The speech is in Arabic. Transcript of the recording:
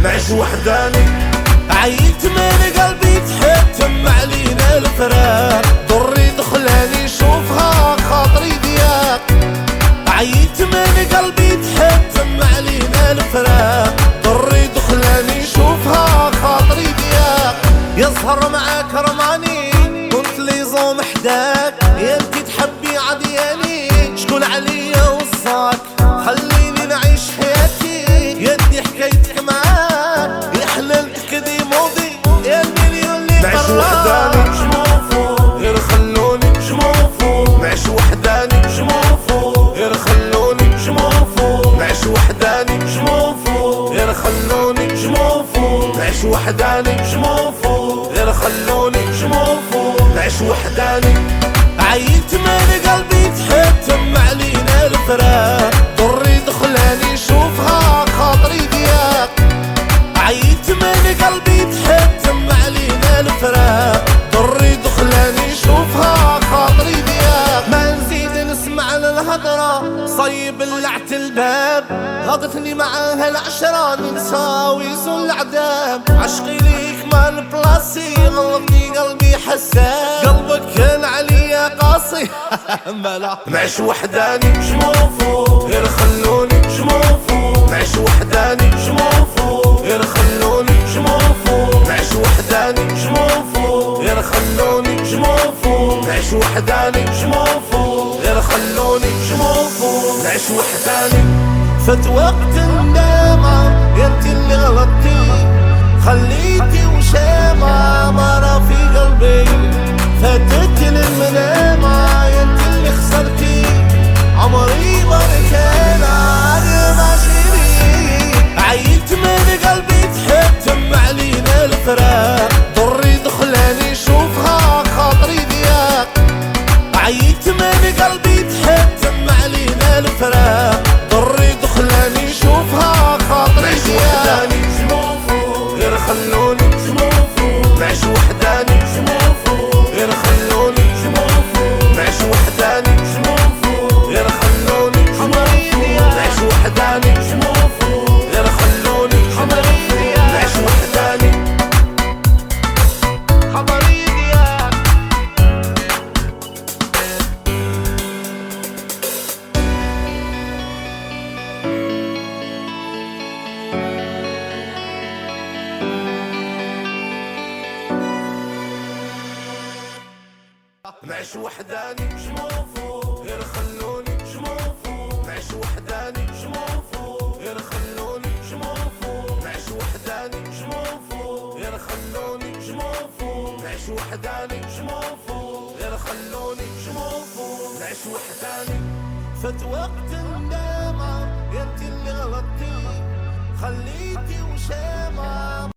نعيش وحداني. عييت من قلبي تحتم علينا الفراق، ضري دخلاني شوفها خاطري ضياق. عييت من قلبي تحتم علينا الفراق، ضري دخلاني شوفها خاطري ضياق. يظهر معاك رماني قلت لي زوم حداك، يا انتي تحبي عدياني شكون عليا وصاك. خليني نعيش حياتي يدي حكايتك معاك، يا حللتك دي موضي يا المليون اللي نعيش وحداني شموفو غير خلوني شموفو. نعيش وحداني شموفو غير خلوني شموفو. نعيش وحداني شموفو غير خلوني شموفو. نعيش وحداني شموفو غير خلوني شموفو. نعيش وحداني. عييت من قلبي تحتم علينا الفراق، ضري دخلاني شوفها خاطري ضياق. عييت من قلبي تحتم علينا الفراق، ضري دخلاني شوفها خاطري ضياق. ما نزيد نسمع للهضرة صيب اللعت الباب، غضتني معاها العشرة نساوي زول العذاب. عشقي ليك ما نبلاصي غلطني قلبي حساس، قلبك كان عليا قاسي ملا. نعيش وحداني شموفو غير خلوني شموفو. نعيش وحداني شموفو غير خلوني شموفو. نعيش وحداني شموفو غير خلوني شموفو. نعيش وحداني شموفو غير خلوني شموفو. نعيش وحداني. فات وقت الندامة يا انتي اللي غلطتي، خليتي وشامة مرة في قلبي. فاتتني المنامة يا انتي اللي خسرتي، عمري مرتين عاد ماشيني. عييت من قلبي تحتم علينا الفراق، ضري دخلاني شوفها خاطري ضياق. عييت من قلبي تحتم علينا الفراق، ضري دخلاني شوفها خاطري ضياق. شموفو غير خلوني شموفو. نعيش وحداني شموفو غير خلوني شموفو. نعيش وحداني شموفو غير خلوني شموفو. نعيش وحداني شموفو غير خلوني شموفو. نعيش وحداني خبري ضياق. نعيش وحداني شموفو غير خلوني شموفو. نعيش وحداني شموفو غير خلوني شموفو. نعيش وحداني شموفو غير خلوني شموفو. نعيش وحداني شموفو غير خلوني شموفو. نعيش وحداني. فات وقت الندامة يا انتي اللي غلطتي، خليتي وشامة